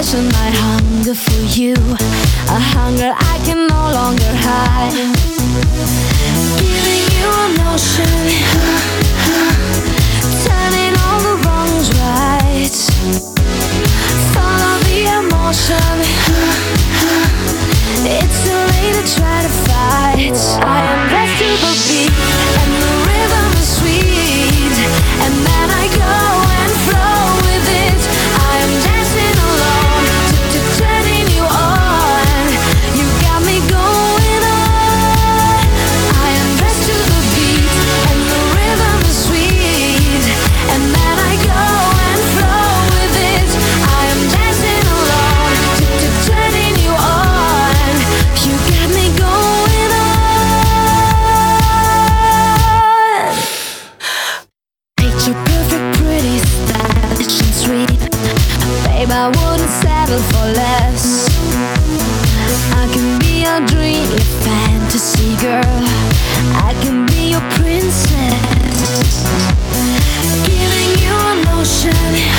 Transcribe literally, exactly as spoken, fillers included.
passion, my hunger for you, a hunger I can no longer hide. Giving you emotion, turning all the wrongs right. Follow the emotion, it's too late to try to fight. I am blessed to the beat, and the rhythm is sweet, and then I go and flow with it. I am dancing alone, to, to turning you on. You got me going on. I am blessed to the beat, and the rhythm is sweet, and then I go and flow with it. I am dancing alone, to, to turning you on. You got me going on. Picture perfect, pretty, stylish and sweet. Babe, I wouldn't settle for less. I can be your dream, your fantasy girl. I can be your princess. Giving you emotion,